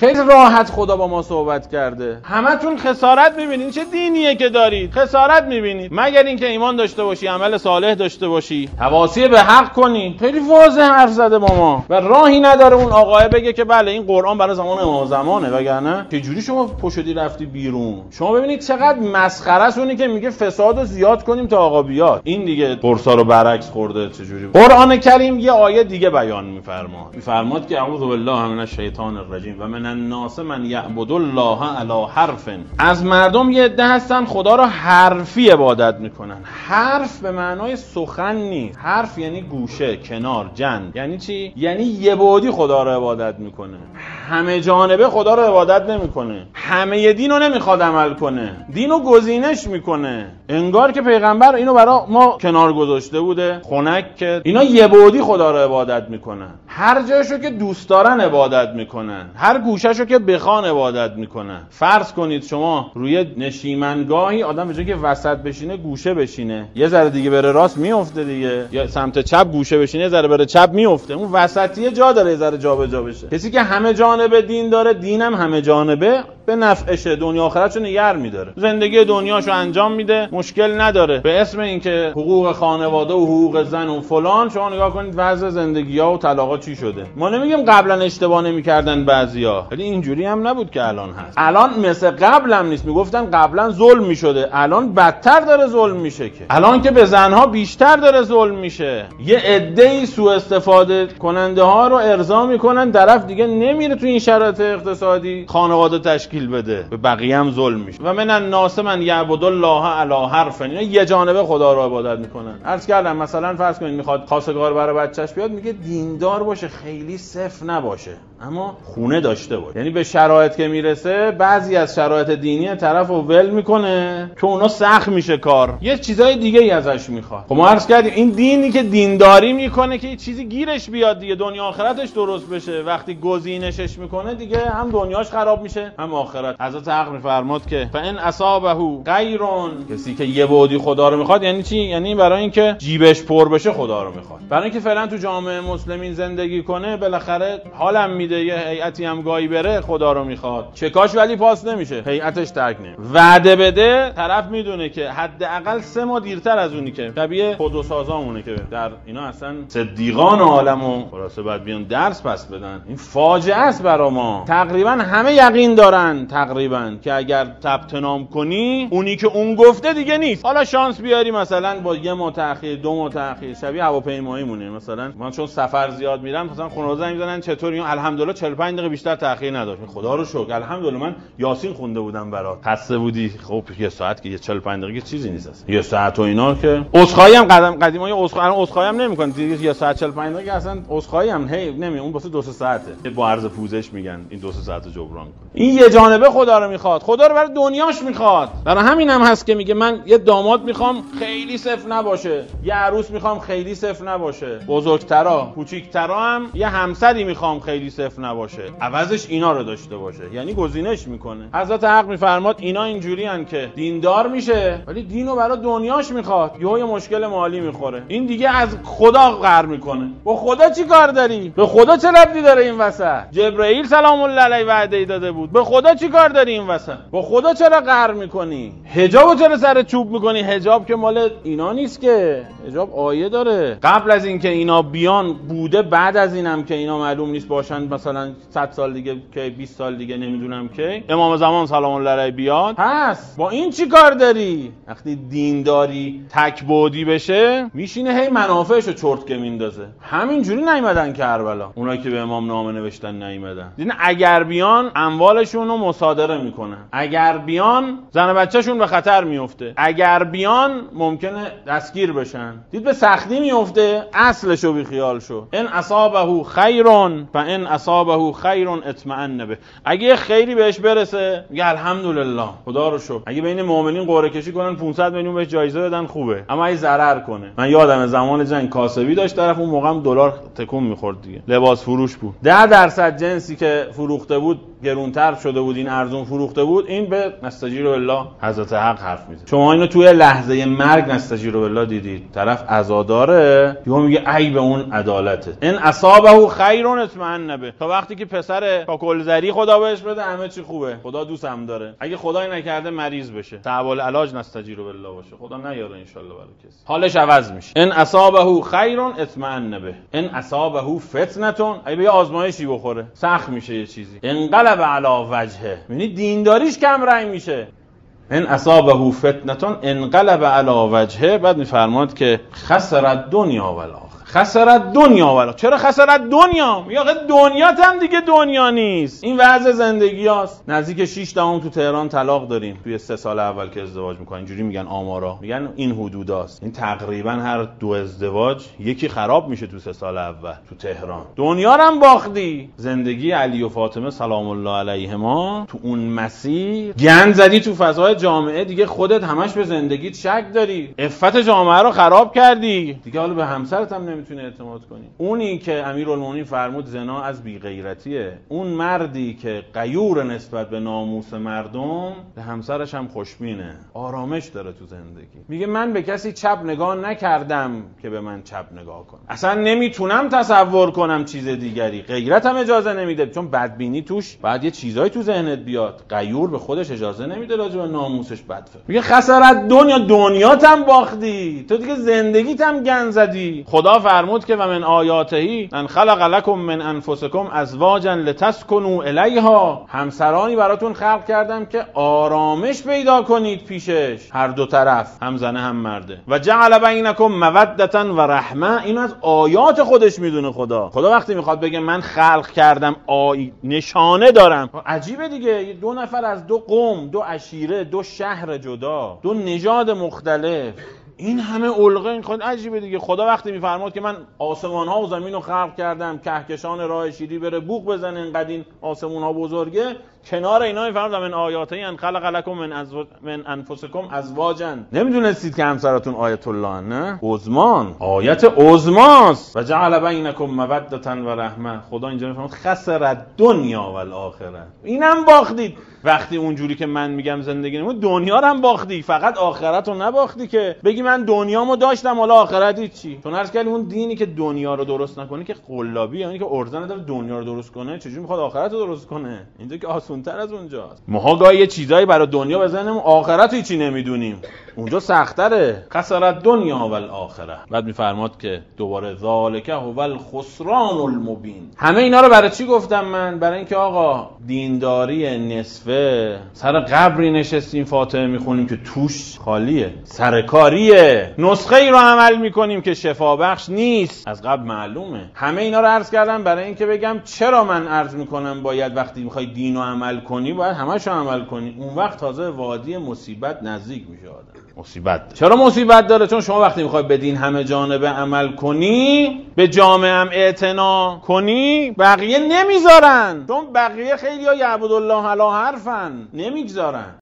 خیلی راحت خدا با ما صحبت کرده. همتون خسارت میبینید. چه دینیه که دارید؟ خسارت میبینید. مگر اینکه ایمان داشته باشی، عمل صالح داشته باشی، تواصی به حق کنی. خیلی واضح حرف زده با ما و راهی نداره اون آقای بگه که بله این قرآن برای زمان امام زمانه، وگرنه چه جوری شما پشودی رفتی بیرون. شما ببینید چقدر مسخره است اونی که میگه فسادو زیاد کنیم تا آقا بیاد. این دیگه قرصا رو برعکس خورده. چه جوری قرآن کریم یه آیه دیگه بیان میفرماد که اعوذ بالله من الشیطان الرجیم و من الناس من یعبد الله علی حرف. از مردم یه عده هستن خدا رو حرفی عبادت میکنن. حرف به معنای سخن نیست. حرف یعنی گوشه، کنار، جن. یعنی چی؟ یعنی یه بعدی خدا رو عبادت میکنه. همه جانبه خدا رو عبادت نمیکنه. همه دین رو نمیخواد عمل کنه. دین رو گزینش میکنه. انگار که پیغمبر اینو برای ما کنار گذاشته بوده. خنک که اینا یه بعدی خدا رو عبادت میکنن. هر جایشو که دوست دارن عبادت میکنن. هر گوشهشو که بخوان عبادت میکنن. فرض کنید شما روی نشیمنگاهی آدم به جای که وسط بشینه گوشه بشینه، یه ذره دیگه بره راست میفته دیگه، یا سمت چپ گوشه بشینه یه ذره بره چپ میفته. اون وسطیه جا داره یه ذره جابجا بشه. کسی که همه جانبه دین داره، دینم همه جانبه به نفعشه، دنیا آخرتشو نگر میداره، زندگی دنیاشو انجام میده، مشکل نداره. به اسم اینکه حقوق خانواده و حقوق زن و فلان، شما نگاه کنید وضع زندگی‌ها و طلاق‌ها چی شده. ما نمیگیم قبلا اشتباه نمی‌کردن بعضیا، ولی اینجوری هم نبود که الان هست. الان مثل قبل هم نیست. میگفتن قبلا ظلم میشده، الان بدتر داره ظلم میشه. که الان که به زنها بیشتر داره ظلم میشه. یه عده‌ای سوء استفاده کننده ها رو ارضا میکنن، طرف دیگه نمیره تو این شرایط اقتصادی خانواده تشکیل بده، به بقیه هم ظلم میشه. و من الناس من یعبد الله علی حرف. اینا یه جانبه خدا رو عبادت میکنن. عرض کردم مثلا فرض کنید میخواد خواستگار برای بچهش بیاد، میگه دیندار باشه، خیلی صفر نباشه، اما خونه داشته باشه. یعنی به شرایط که میرسه بعضی از شرایط دینی طرفو ول میکنه که اونا سخت میشه کار، یه چیزای دیگه ای ازش میخواد. خب ما عرض کردیم این دینی که دینداری میکنه که یه چیزی گیرش بیاد دیگه، دنیا آخرتش درست بشه. وقتی گزینشش میکنه دیگه هم دنیاش خراب میشه هم آخرت. حضرت حق میفرماد که فان اصابه غیر، کسی که یه بعدی خدا رو میخواد یعنی چی؟ یعنی برای اینکه جیبش پر بشه خدا رو میخواد، برای اینکه فعلا تو جامعه مسلمین زندگی کنه، بالاخره حالم میده یه هیئتی هم گاهی بره خدا رو میخواد، چکاش ولی پاس نمیشه، هیئتش ترک نمیشه. وعده بده، طرف میدونه که حداقل 3 ماه دیرتر از اونی که شبیه خودروسازامونه که در اینا اصلا صدیقان عالمو خلاصه بعد بیان درس پس بدن. این فاجعه است برا ما. تقریبا همه یقین دارن تقریبا که اگر ثبت نام کنی اونی که اون گفته دیگه نیست. حالا شانس بیاری مثلا با 1 ماه تاخیر 2 ماه تاخیر، شبیه هواپیمایی مونه. مثلا من چون سفر زیاد میرم، مثلا خانواده زنگ میزنن چطوری؟ الحمدلله 45 دقیقه بیشتر تاخیر نداشت، خدا رو شکر، الحمدلله من یاسین خونده بودم برات. خسته بودی؟ خب 1 ساعت که 45 دقیقه چیزی نیست اصلا. 1 ساعت و اینا که عذرخواهی هم قدیمای عذرخواهی هم نمیکنن دیگه. 1 ساعت 45 دقیقه اصلا عذرخواهی هم نمی، اون واسه 2 ساعته. با عرض پوزش میگن این 2 ساعت رو جبران کن. این یه جانبه خدا رو میخواد، خدا رو برای دنیاش میخواد. برای همین هم هست که میگه من یه داماد میخوام خیلی صفر نباشه، یه عروس میخوام خیلی صفر نباشه، بزرگترا کوچیکترا هم یه همسری میخوام خیلی صفر نباشه، عوضش اینا رو داشته باشه. یعنی گزینش میکنه. حضرت حق میفرماد اینا اینجوری ان که دیندار میشه ولی دینو برای دنیاش میخواد، یه مشکل مالی میخوره، این دیگه از خدا قهر میکنه. با خدا چی کار داری؟ به خدا چه ربطی داره این وسط؟ جبرئیل سلام الله علیه وعده داده بود. به خدا چی کار داری این وسط؟ با خدا چرا قهر میکنی؟ حجابو چرا سر چوب میکنی؟ حجاب که مال اینا نیست که، حجاب آیه داره. قبل از اینکه اینا بیان بوده، بعد از اینم که اینا معلوم نیست باشن، مثلا 100 سال دیگه که 20 سال دیگه نمیدونم که امام زمان سلام الله علیه بیاد. پس با این چی کار داری؟ وقتی دینداری تکبودی بشه میشینه هی منافعشو چرت که میندازه. همینجوری نیومدن کربلا، اونایی که به امام نامه نوشتن نیومدن. دیدن اگر بیان اموالشون رو مصادره میکنن، اگر بیان زن و بچه‌شون به خطر میفته، اگر بیان ممکنه دستگیر بشن. دید به سختی میفته، اصلشو بی خیال شو. ان اصابه خیر فان اصابه خیر اطمئن به. اگه خیری بهش برسه میگه الحمدلله، خدا رو شکر. اگه بین مؤمنین قرعه کشی کنن 500 میلیون بهش جایزه بدن خوبه، اما اگه ضرر کنه. من یادم زمان جنگ کاسبی داشت طرف، اون موقع هم دلار تکون میخورد دیگه، لباس فروش بود. 10% جنسی که فروخته بود گرونتر شده بود، این ارزون فروخته بود، این به نستجیر بالله حضرت حق حرف میزنه. شما اینو توی لحظه مرگ نستجیر بالله دیدید، طرف عزاداره یهو میگه ای به اون عدالته. ان اصابه خیر اطمئن به. تا وقتی که پسر کاکلزری خدا بهش بده همه چی خوبه، خدا دوستم داره. اگه خدای نکرده مریض بشه، تعب العلاج نستجیر بالله باشه، خدا نیاره ان شاء الله برای کسی، حالش عوض میشه. ان اصابه خیر اطمئن به. ان اصابه فتنه، اگه به آزمایشی بخوره سخت میشه یه چیزی، انقلب علی وجهه، یعنی دینداریش کم رنگ میشه. ان اصابه فتنه انقلب علی وجهه. بعد میفرماد که خسر الدنیا و الاخره. خسرت دنیا ولی چرا خسرت دنیا؟ یا دنیا هم دیگه دنیا نیست. این وضع زندگی هاست. نزدیک 6 تا تو تهران طلاق داریم توی 3 سال اول که ازدواج میکنن. اینجوری میگن آمارا، میگن این حدوداست. این تقریبا هر 2 ازدواج یکی خراب میشه تو 3 سال اول تو تهران. دنیا رو هم باختی. زندگی علی و فاطمه سلام الله علیهما تو اون مسیر گند زدی تو فضای جامعه، دیگه خودت همش به زندگیت شک داری، عفت جامعه رو خراب کردی دیگه، حالا به همسرت هم نمیتونی اعتماد کنی. اونی که امیرالمومنین فرمود زنا از بی‌غیرتیه، اون مردی که غیور نسبت به ناموس مردم به همسرش هم خوشبینه، آرامش داره تو زندگی. میگه من به کسی چپ نگاه نکردم که به من چپ نگاه کنه، اصلا نمیتونم تصور کنم چیز دیگری، غیرتم اجازه نمیده، چون بدبینی توش بعد یه چیزایی تو ذهنت بیاد. غیور به خودش اجازه نمیده راجع به ناموسش بد فکر. میگه خسارت دنیاتم باختی، تو دیگه زندگیتم گند زدی. خدا فرمود که و من آیاته ان خلق لکم من انفسکم ازواجا لتسکنوا الیها، همسرانی براتون خلق کردم که آرامش پیدا کنید پیشش، هر دو طرف، هم زنه هم مرده. و جعل بینکم مودة و رحمه، اینو از آیات خودش میدونه خدا. خدا وقتی میخواد بگه من خلق کردم نشانه دارم، عجیبه دیگه. 2 نفر از 2 قوم، 2 عشیره، 2 شهر جدا، 2 نژاد مختلف، این همه علقه، این خود عجیبه دیگه. خدا وقتی میفرماد که من آسمان ها و زمین رو خلق کردم، کهکشان راه شیری بره بوق بزنه، اینقدر این آسمون ها بزرگه، کنار اینا میفرماد من آیاته ان خلق لکم من انفسکم ازواجا. نمیدونستید که همسراتون آیت الله نه؟ عظمان، آیت عظماست. و جعل بینکم مودة و رحمه. خدا اینجا میفرماد خسر دنیا و الاخره، اینم باختید. وقتی اونجوری که من میگم زندگی نمون، دنیا رو هم باختی، فقط آخرت رو نباختی که بگی من دنیامو داشتم حالا آخرتی چی. چون عرض کردیم اون دینی که دنیا رو درست نکنه که قلابی، یعنی که ارزه نداره دنیا رو درست کنه، چجوری میخواد آخرت رو درست کنه؟ اینجا که آسان‌تر از اونجاست. ما گاهی یه چیزایی برای دنیا بزنیم، آخرت هیچی نمیدونیم، اونجا سخت‌تره. خسارت دنیا و الاخره. بعد میفرماد که دوباره ذالک هو الخسران المبین. همه اینا رو برای چی گفتم من؟ برای اینکه آقا دینداری نصفه، سر قبری نشستیم فاتحه میخونیم که توش خالیه، سرکاریه، نسخه ای رو عمل میکنیم که شفا بخش نیست، از قبل معلومه. همه اینا رو عرض کردم برای اینکه بگم چرا من عرض میکنم باید وقتی میخوای دین رو عمل کنی باید همش رو عمل کنی. اون وقت تازه وادی مصیبت نزدیک میشه آدم. مصیبت داره. چرا مصیبت داره؟ چون شما وقتی میخوای به دین همه جانبه عمل کنی، به جامعه هم اعتنا کنی، بقیه نمیذارن، چون بقیه خیلی ها یعبد الله علی حرفن، نمیگذارن.